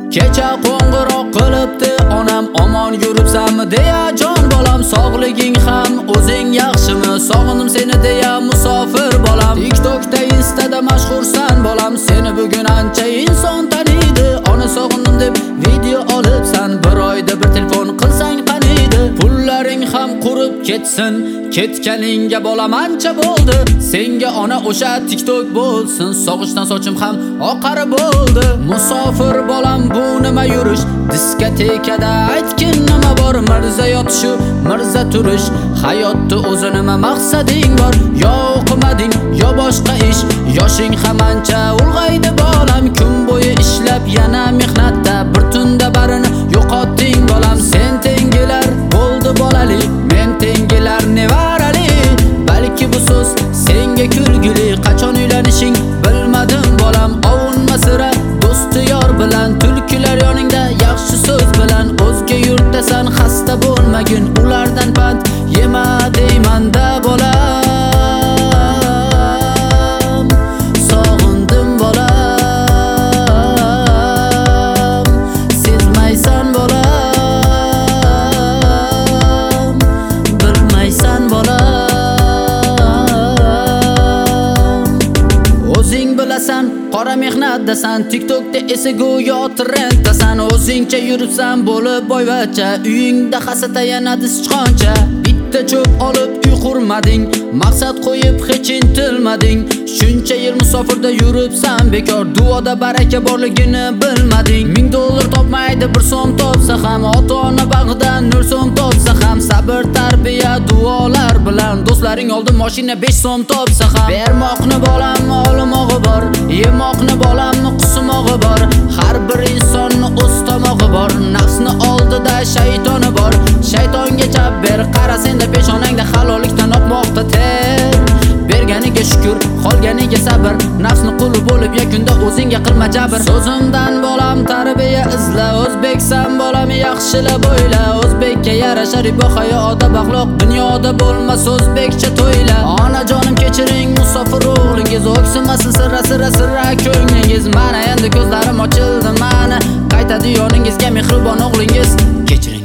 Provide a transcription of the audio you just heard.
Kecha qo'ng'iroq qilibdi onam, omon yuribsanmi deya jon bolam. Sog'liging ham o'zing yaxshimi, sog'indim seni deya musofir bolam. TikTokda Instada mashhursan bolam, seni bugun ancha inson taniydi. Ona sog'indim deb video olibsan, bir oyda bir telefon qilsang qaniydi. Pullaring ham qurib ketsin, ketganingga bolam ancha bo'ldi. Senga ona o'sha TikTok bo'lsin, sog'ishdan sochim ham oqari bo'ldi. Musofir bolam bu nima yurish, diskotekada aytgin nima bor. Mirza yotishu mirza turish, hayotda o'zi nima maqsading bor. Yo o'qimading yo boshqa ish, yoshing ham ancha ulg'aydi bolam. Kun bo'yi ishlab yana mehnatda, bir tunda barini yo'qotding bolam. Sen tengilar bo'ldi bolali, men tengilar nevarali. Balki bu so'z senga kulgili, qachon uylanishing bilmadim bolam. Ovunma sira do'sti yor bilan, tulkilar yoningda yaxshi so'z bilan. O'zga yurtdasan xasta bo'lmagin, ulardan pand yema deymanda bolam. Sog'indim bolam, sezmaysan bolam, bilmaysan bolam. O'zing bilasan qora mehnatdasan, TikTokda esa go'yo trenddasan. O'zingcha yuribsan bo'lib boyvacha, uyingda hasata yanadi sichqoncha. Bitta cho'p olib uy qurmading, maqsad qo'yib hech intilmading. Shuncha yil musofirda yuribsan bekor, duoda baraka borligini bilmading. $1000 topmaydi bir so'm topsa ham, ota-ona bag'idan 0 so'm topsa ham. Sabr, tarbiya, duolar bilan do'stlaring oldi mashina 5 so'm topsa ham. Bermoqni bolam olmog'i bor, yemoqni bolamni qusmog'i bor. Har bir insonni o'z tomog'i bor, nafsni oldida shaytoni bor. Shaytonga chap ber, qara senda peshonangda halollikdan oqmoqda ter. Berganiga shukr, qolganiga sabr, nafsni quli bo'lib yakunda o'zingga qilma jabr. So'zimdan bolam tarbiya izla, o'zbeksan bolam yaxshilab o'yla. O'zbekka yarasha ribo hayo odab axloq, dunyoda bo'lmas o'zbekcha to'yla. Onajonim kechiring musofir o'g'lingiz, o'ksinmasin sirra ko'nglingiz. Mana endi ko'zlarim ochildi, mana qaytadi yoningizga mehribon o'g'lingiz. Kechiring.